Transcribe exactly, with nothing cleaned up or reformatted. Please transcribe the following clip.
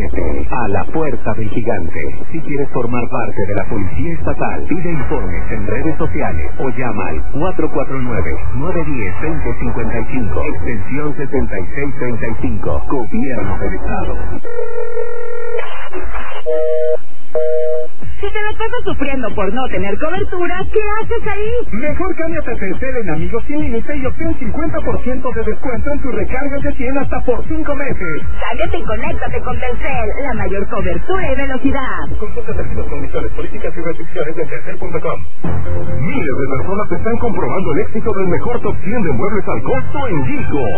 siete. A la puerta del gigante. Si quieres formar parte de la Policía Estatal, pide informes en redes sociales o llama al cuatro cuatro nueve, nueve uno cero, dos cero cinco cinco, extensión setenta y seis treinta y cinco. Gobierno del Estado. Si te la pasas sufriendo por no tener cobertura, ¿qué haces ahí? Mejor cámbiate a Telcel en Amigos Sin Límite y obtén cincuenta por ciento de descuento en tus recargas de cien hasta por cinco meses. Cámbiate y conéctate con Telcel, la mayor cobertura y velocidad. Consulta términos, condiciones, políticas y restricciones en telcel punto com. Miles de personas están comprobando el éxito del mejor top cien de muebles al costo en Gico.